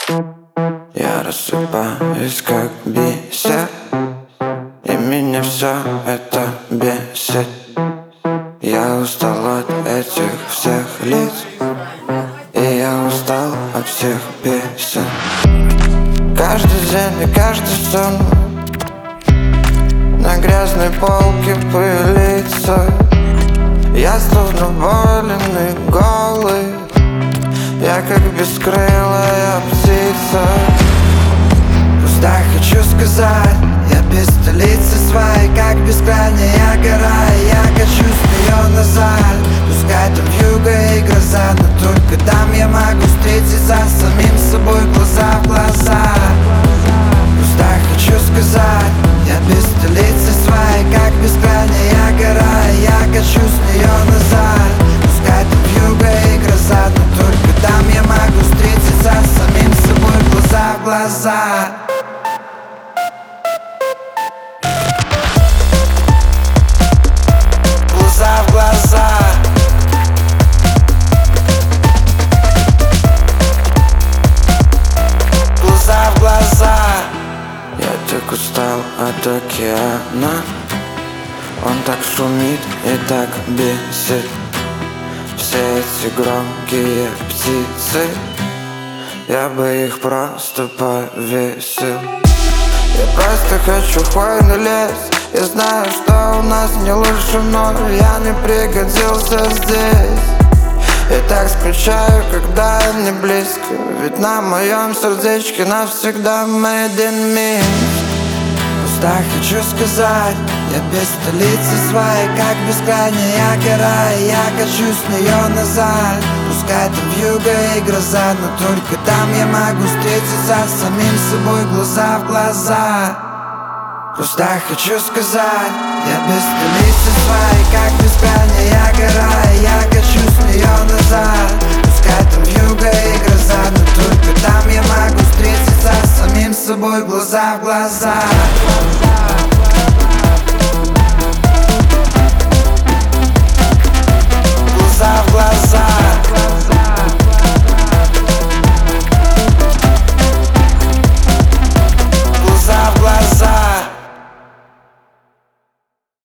Я рассыпаюсь как бисер, и меня все это бесит. Я устал от этих всех лиц, и я устал от всех песен. Каждый день и каждый сон на грязной полке пылится. Я словно болен и голый, я как бескрылая птица. Просто хочу сказать, я без столицы своей, как бескрайняя гора. Я качусь с нее назад, пускай там вьюга и гроза, но только там я могу встретиться с самим собой глаза в глаза. Просто хочу сказать, я без столицы своей, как бескрайняя гора. Я качусь с нее назад, пускай там вьюга и гроза, но только там я могу встретиться с самим собой глаза в глаза. Глаза в глаза. Глаза в глаза. Я так устал от океана, он так шумит и так бесит. Все эти громкие птицы, я бы их просто повесил. Я просто хочу хвойный лес. Я знаю, что у нас не лучше, но я не пригодился здесь. Я так скучаю, когда не близко, ведь на моем сердечке навсегда made in me. Просто хочу сказать, я без столицы своей, как бескрайняя гора. Я качусь с нее назад, пускай там вьюга и гроза, но только там я могу встретиться с самим собой глаза в глаза. Просто хочу сказать, я без столицы своей, как бескрайняя гора. Я качусь с нее назад, пускай там вьюга и гроза, но только там я могу встретиться с самим собой глаза в глаза.